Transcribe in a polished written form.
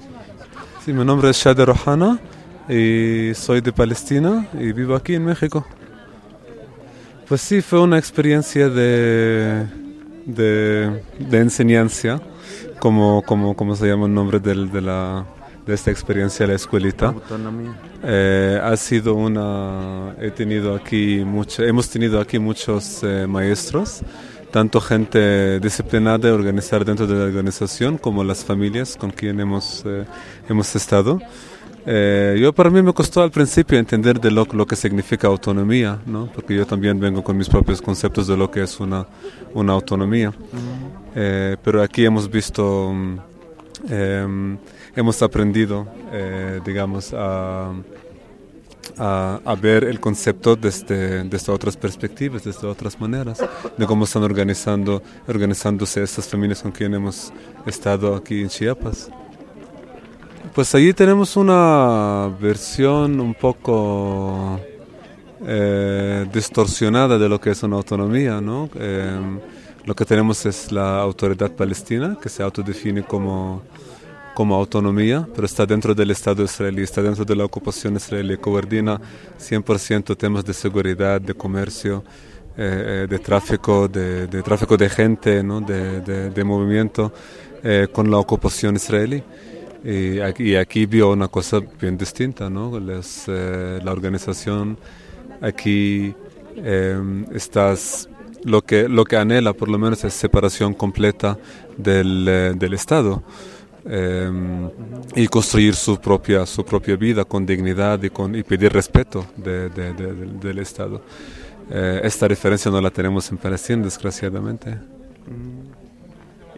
Sí, mi nombre es Shade Rohana y soy de Palestina y vivo aquí en México. Pues sí, fue una experiencia de enseñanza, como se llama el nombre de esta experiencia, la escuelita. Autonomía. Hemos tenido aquí muchos maestros, tanto gente disciplinada, organizada dentro de la organización, como las familias con quien hemos estado. Para mí me costó al principio entender de lo que significa autonomía, ¿no? Porque yo también vengo con mis propios conceptos de lo que es una autonomía. Pero aquí hemos visto, hemos aprendido, digamos, a ver el concepto desde otras perspectivas, desde otras maneras, de cómo están organizándose estas familias con quien hemos estado aquí en Chiapas. Pues allí tenemos una versión un poco distorsionada de lo que es una autonomía, ¿no? Lo que tenemos es la autoridad palestina, que se autodefine como autonomía, pero está dentro del Estado israelí, está dentro de la ocupación israelí, coordina 100% temas de seguridad, de comercio, de tráfico de gente, ¿no? de movimiento con la ocupación israelí. Y aquí vio una cosa bien distinta, ¿no? La organización aquí lo que anhela por lo menos es separación completa del Estado. Y construir su propia vida con dignidad y pedir respeto del Estado. Esta referencia no la tenemos en Palestina, desgraciadamente.